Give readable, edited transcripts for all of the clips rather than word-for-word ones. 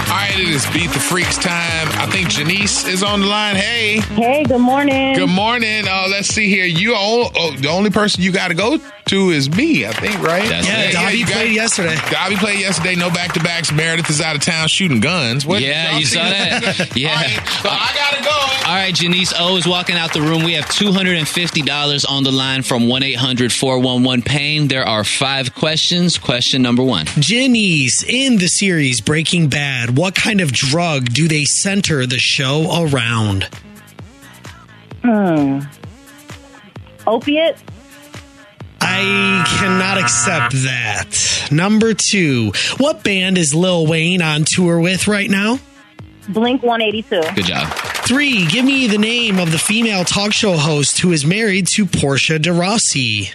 All right, it is Beat the Freaks time. I think Janice is on the line. Hey. Hey, good morning. Good morning. Let's see here. The only person you got to go to is me, I think, right? Dobby played yesterday. Dobby played yesterday. No back-to-backs. Meredith is out of town shooting guns. Yeah, you saw that? Yeah. All right, so I got to go. All right, Janice O is walking out the room. We have $250 on the line from 1-800-411-PAIN. There are 5 questions. Question number 1. Janice, in the series Breaking Bad, what kind of drug do they center the show around? Opiate? I cannot accept that. Number 2, what band is Lil Wayne on tour with right now? Blink 182. Good job. 3, give me the name of the female talk show host who is married to Portia de Rossi.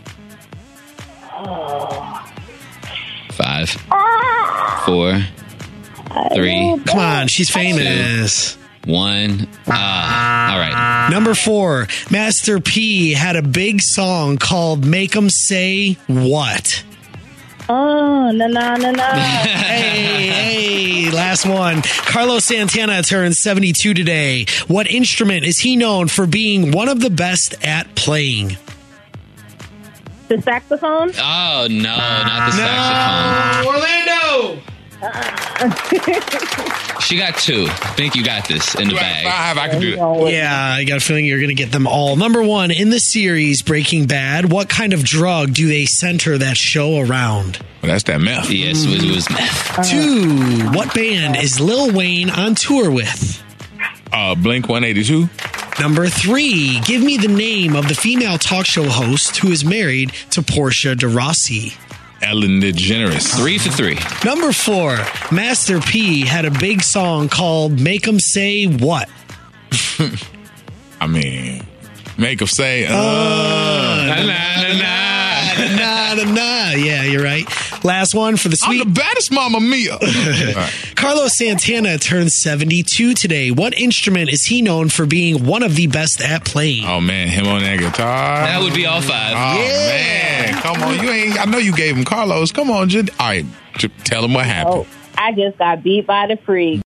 5, 4, 3, Come on, she's famous. 1. All right. Number 4, Master P had a big song called Make 'Em Say What? Oh, na. Hey, last one. Carlos Santana turns 72 today. What instrument is he known for being one of the best at playing? The saxophone? Oh, no, not the saxophone. Orlando! She got 2. I think you got this in the bag. 5, I can do it. Yeah, I got a feeling you're going to get them all. Number 1, in the series Breaking Bad, what kind of drug do they center that show around? Well, that's that meth. Yes, it was meth. 2, what band is Lil Wayne on tour with? Blink 182. Number 3, give me the name of the female talk show host who is married to Portia de Rossi. Ellen DeGeneres. 3 for 3. Number 4, Master P had a big song called Make 'Em Say What? I mean, make them say, Yeah, you're right. Last one for the I'm sweet. the baddest Mamma Mia. Carlos Santana turns 72 today. What instrument is he known for being one of the best at playing? Oh, man, him on that guitar. That would be all 5. Oh, man. Come on. I know you gave him Carlos. Come on, all right, tell him what happened. I just got beat by the freak.